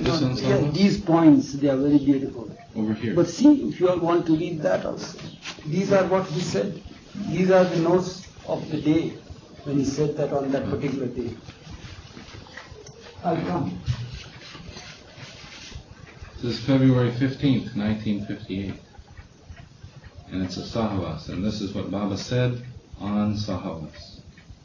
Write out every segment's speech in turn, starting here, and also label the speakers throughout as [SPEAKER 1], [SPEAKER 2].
[SPEAKER 1] This one,
[SPEAKER 2] yeah, these points, they are very beautiful.
[SPEAKER 1] Over here.
[SPEAKER 2] But see, if you all want to read that also. These are what he said. These are the notes of the day when he said that on that particular day. I'll come.
[SPEAKER 1] This is February 15th, 1958. And it's a Sahavas. And this is what Baba said on Sahavas.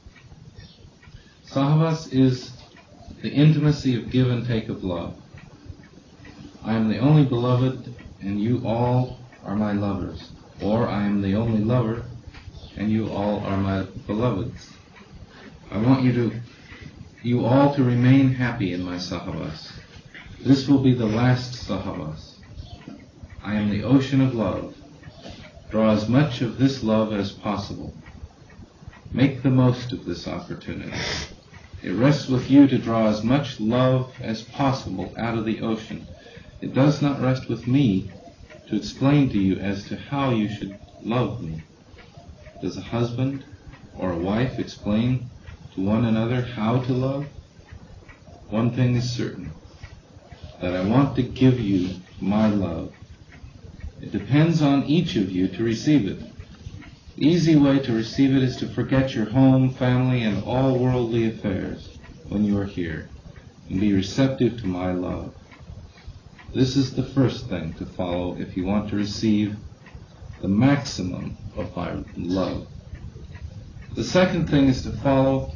[SPEAKER 1] Sahavas is the intimacy of give and take of love. I am the only beloved, and you all are my lovers. Or I am the only lover, and you all are my beloveds. I want you all to remain happy in my Sahavas. This will be the last Sahavas. I am the ocean of love. Draw as much of this love as possible. Make the most of this opportunity. It rests with you to draw as much love as possible out of the ocean. It does not rest with me to explain to you as to how you should love me. Does a husband or a wife explain to one another how to love? One thing is certain, that I want to give you my love. It depends on each of you to receive it. The easy way to receive it is to forget your home, family, and all worldly affairs when you are here, and be receptive to my love. This is the first thing to follow if you want to receive the maximum of my love. The second thing to follow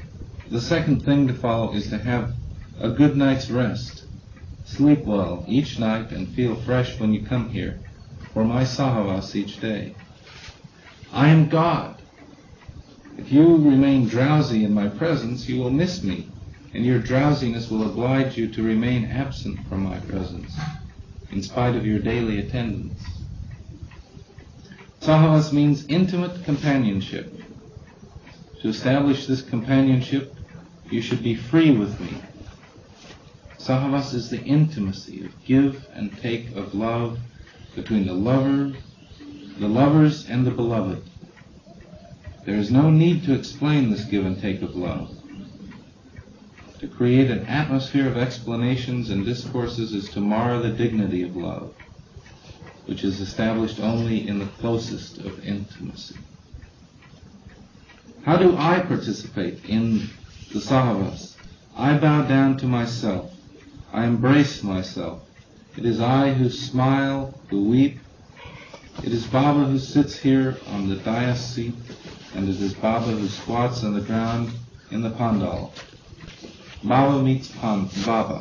[SPEAKER 1] is to have a good night's rest. Sleep well each night and feel fresh when you come here for my Sahavas each day. I am God. If you remain drowsy in my presence, you will miss me, and your drowsiness will oblige you to remain absent from my presence, in spite of your daily attendance. Sahavas means intimate companionship. To establish this companionship, you should be free with me. Sahavas is the intimacy of give and take of love between the lovers and the beloved. There is no need to explain this give and take of love. To create an atmosphere of explanations and discourses is to mar the dignity of love, which is established only in the closest of intimacy. How do I participate in the Sahavas? I bow down to myself. I embrace myself. It is I who smile, who weep. It is Baba who sits here on the dais seat, and it is Baba who squats on the ground in the pandal. Baba meets Baba.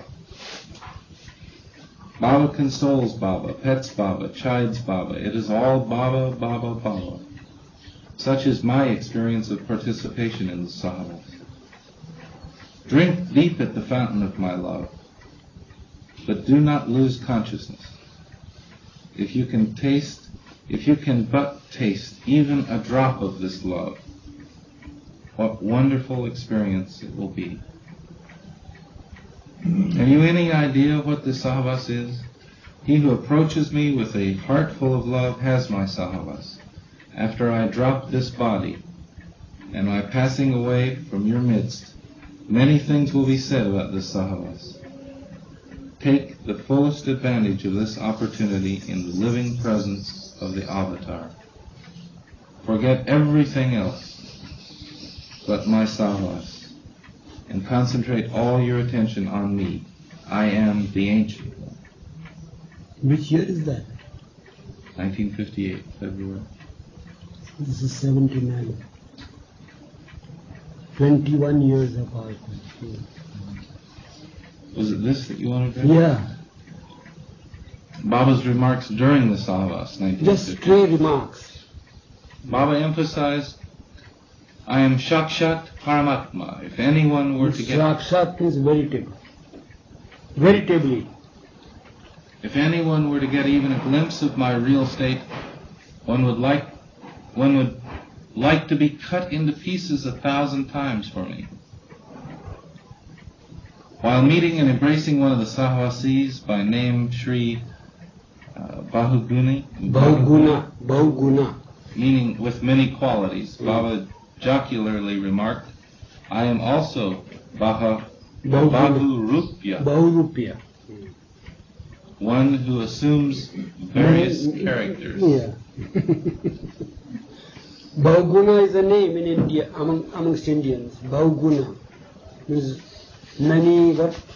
[SPEAKER 1] Baba consoles Baba, pets Baba, chides Baba. It is all Baba, Baba, Baba. Such is my experience of participation in the Sahavas. Drink deep at the fountain of my love, but do not lose consciousness. If you can but taste even a drop of this love, what wonderful experience it will be. Have you any idea what the Sahavas is? He who approaches me with a heart full of love has my Sahavas. After I drop this body, and my passing away from your midst, many things will be said about this Sahavas. Take the fullest advantage of this opportunity in the living presence of the Avatar. Forget everything else but my Sahavas, and concentrate all your attention on me. I am the Ancient One.
[SPEAKER 2] Which year is that?
[SPEAKER 1] 1958, February.
[SPEAKER 2] This is 79. 21 years apart.
[SPEAKER 1] Was it this that you wanted to read?
[SPEAKER 2] Yeah.
[SPEAKER 1] Baba's remarks during the Sahavas, 1958.
[SPEAKER 2] Just stray remarks.
[SPEAKER 1] Baba emphasized, I am Shakshat Paramatma. If anyone were to get...
[SPEAKER 2] Shakshat is veritable. Veritably.
[SPEAKER 1] If anyone were to get even a glimpse of my real state, one would like to be cut into pieces 1,000 times for me. While meeting and embracing one of the Sahavasis by name Sri Bahuguna, meaning with many qualities, Baba jocularly remarked, I am also Bahurupya. one who assumes various characters.
[SPEAKER 2] Yeah. Bhaguna is a name in India, amongst Indians. Bhaguna means many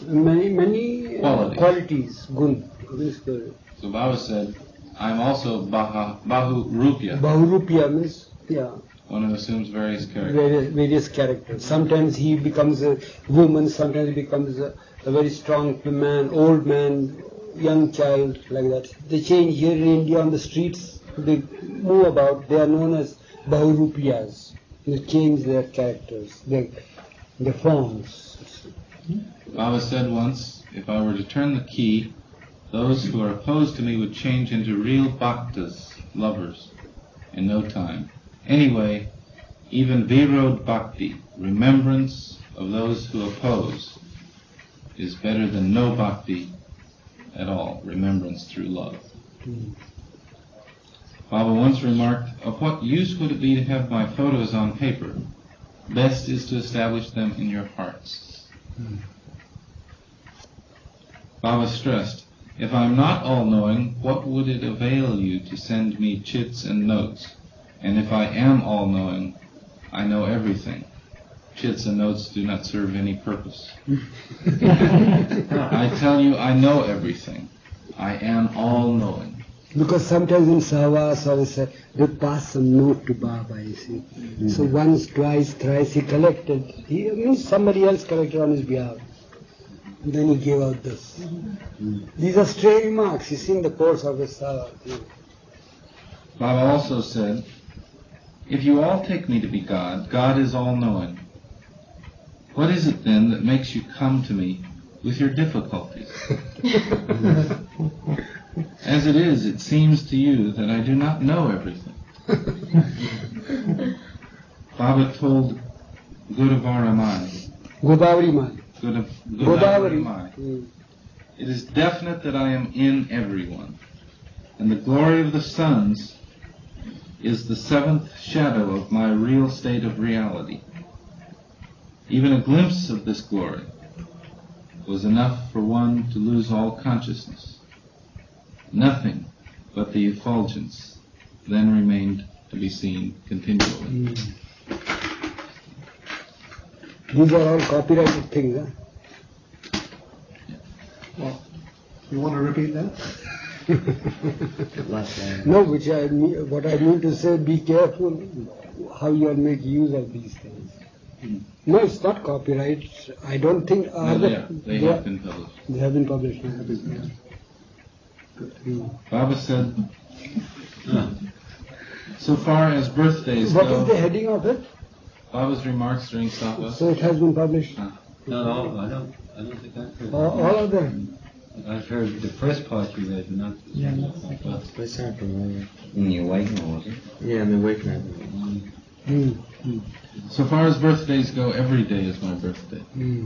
[SPEAKER 2] qualities. Gun.
[SPEAKER 1] So Baba said, I'm also Bahurupya.
[SPEAKER 2] Bahurupya means,
[SPEAKER 1] one who assumes various characters.
[SPEAKER 2] Various characters. Sometimes he becomes a woman, sometimes he becomes a very strong man, old man, young child, like that. They change here in India on the streets, they move about, they are known as Bahurupiyas. They change their characters, their forms.
[SPEAKER 1] Baba said once, if I were to turn the key, those who are opposed to me would change into real bhaktas, lovers, in no time. Anyway, even Virod Bhakti, remembrance of those who oppose, is better than no bhakti at all, remembrance through love. Baba once remarked, of what use would it be to have my photos on paper? Best is to establish them in your hearts. Baba stressed, if I am not all-knowing, what would it avail you to send me chits and notes? And if I am all-knowing, I know everything. Chits and notes do not serve any purpose. I tell you, I know everything. I am all-knowing.
[SPEAKER 2] Because sometimes in Savas also, they pass some note to Baba, you see. So once, twice, thrice he collected. Somebody else collected on his behalf. And then he gave out this. These are stray remarks, you see, in the course of the Savas.
[SPEAKER 1] Baba also said, if you all take me to be God, God is all-knowing. What is it then that makes you come to me with your difficulties? As it is, it seems to you that I do not know everything. Baba told Godavari Mai, it is definite that I am in everyone, and the glory of the suns is the seventh shadow of my real state of reality. Even a glimpse of this glory was enough for one to lose all consciousness. Nothing but the effulgence then remained to be seen continually.
[SPEAKER 2] These are all copyrighted things, huh?
[SPEAKER 3] Well, you want to repeat that?
[SPEAKER 2] No, what I mean to say, be careful how you all make use of these things. No, it's not copyright. I don't think...
[SPEAKER 1] They have been published.
[SPEAKER 2] They have been published.
[SPEAKER 1] Baba said, so far as birthdays
[SPEAKER 2] What
[SPEAKER 1] go...
[SPEAKER 2] is the heading of it?
[SPEAKER 1] Baba's remarks during Sattva.
[SPEAKER 2] So it has been published?
[SPEAKER 4] No, I don't think I've heard
[SPEAKER 2] All of them?
[SPEAKER 4] I've heard the first part you read, but not the first part. In the Awakener, was it? Yeah, in the Awakener.
[SPEAKER 1] So far as birthdays go, every day is my birthday.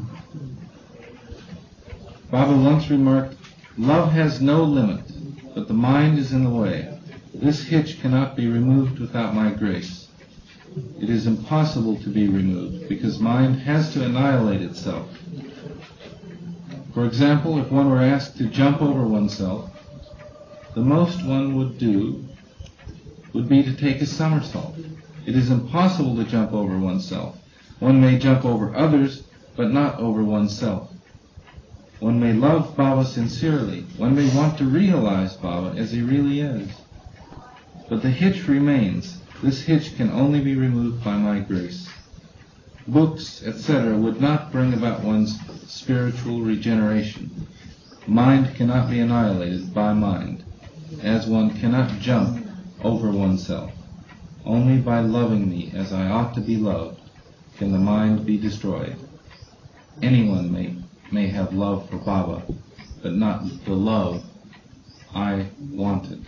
[SPEAKER 1] Baba once remarked, love has no limit, but the mind is in the way. This hitch cannot be removed without my grace. It is impossible to be removed, because mind has to annihilate itself. For example, if one were asked to jump over oneself, the most one would do would be to take a somersault. It is impossible to jump over oneself. One may jump over others, but not over oneself. One may love Baba sincerely. One may want to realize Baba as he really is. But the hitch remains. This hitch can only be removed by my grace. Books, etc. would not bring about one's spiritual regeneration. Mind cannot be annihilated by mind, as one cannot jump over oneself. Only by loving me as I ought to be loved can the mind be destroyed. Anyone may have love for Baba, but not the love I wanted.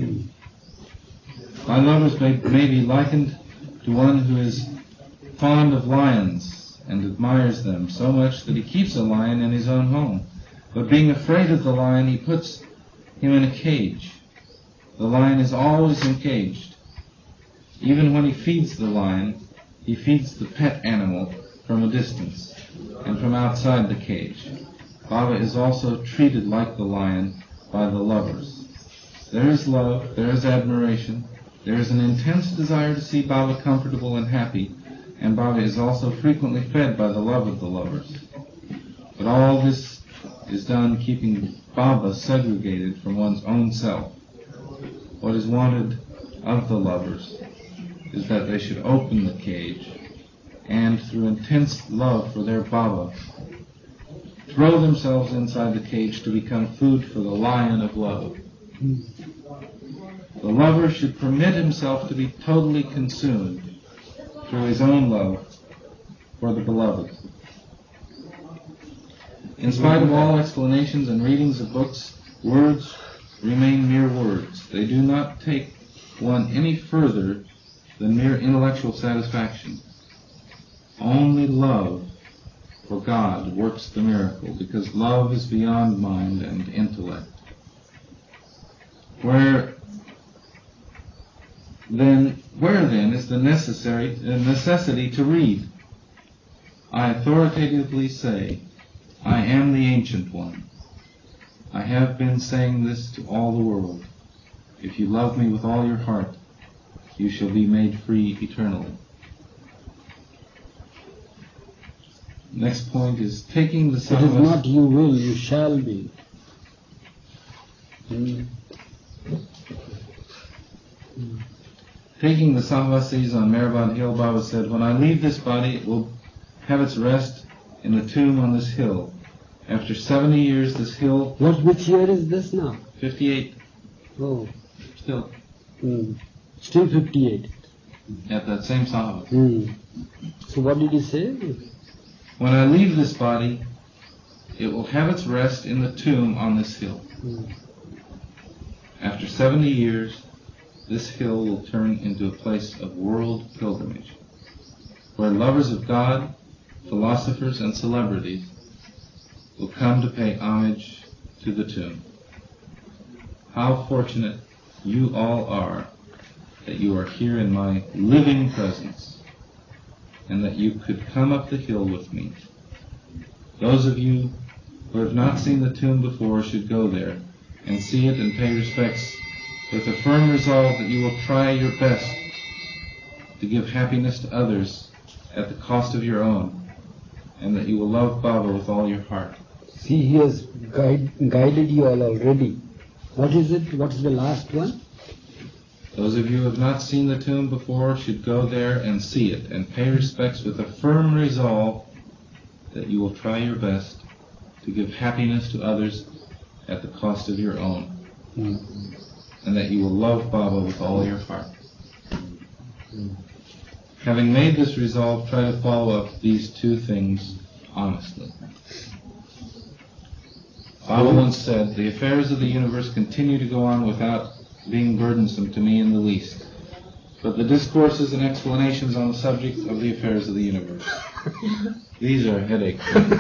[SPEAKER 1] My lovers may be likened to one who is fond of lions and admires them so much that he keeps a lion in his own home. But being afraid of the lion, he puts him in a cage. The lion is always encaged. Even when he feeds the lion, he feeds the pet animal from a distance and from outside the cage. Baba is also treated like the lion by the lovers. There is love, there is admiration, there is an intense desire to see Baba comfortable and happy, and Baba is also frequently fed by the love of the lovers. But all this is done keeping Baba segregated from one's own self. What is wanted of the lovers is that they should open the cage and, through intense love for their Baba, throw themselves inside the cage to become food for the lion of love. The lover should permit himself to be totally consumed through his own love for the beloved. In spite of all explanations and readings of books, words remain mere words. They do not take one any further than mere intellectual satisfaction. Only love for God works the miracle, because love is beyond mind and intellect. Where then is the necessity to read? I authoritatively say, I am the Ancient One. I have been saying this to all the world. If you love me with all your heart, you shall be made free eternally. Next point is taking the
[SPEAKER 2] It is
[SPEAKER 1] Sahavas.
[SPEAKER 2] not you will, you shall be.
[SPEAKER 1] Taking the Sahavasis on Mehrabad Hill, Baba said, when I leave this body, it will have its rest in the tomb on this hill. After 70 years, this hill...
[SPEAKER 2] Which year is this now?
[SPEAKER 1] 58.
[SPEAKER 2] Oh.
[SPEAKER 1] Still.
[SPEAKER 2] Still 58.
[SPEAKER 1] At that same Sahavas.
[SPEAKER 2] So what did he say?
[SPEAKER 1] When I leave this body, it will have its rest in the tomb on this hill. After 70 years, this hill will turn into a place of world pilgrimage, where lovers of God, philosophers, and celebrities will come to pay homage to the tomb. How fortunate you all are that you are here in my living presence, and that you could come up the hill with me. Those of you who have not seen the tomb before should go there and see it and pay respects with a firm resolve that you will try your best to give happiness to others at the cost of your own, and that you will love Baba with all your heart.
[SPEAKER 2] See, he has guided you all already. What is it? What is the last one?
[SPEAKER 1] Those of you who have not seen the tomb before should go there and see it, and pay respects with a firm resolve that you will try your best to give happiness to others at the cost of your own, and that you will love Baba with all your heart. Having made this resolve, try to follow up these two things honestly. Baba once said, the affairs of the universe continue to go on without being burdensome to me in the least, but the discourses and explanations on the subject of the affairs of the universe, these are headaches.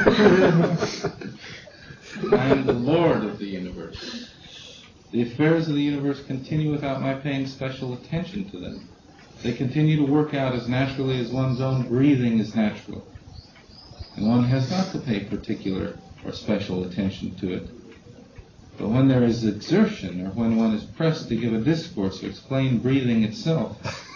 [SPEAKER 1] I am the Lord of the universe. The affairs of the universe continue without my paying special attention to them. They continue to work out as naturally as one's own breathing is natural, and one has not to pay particular or special attention to it. But when there is exertion, or when one is pressed to give a discourse or explain breathing itself,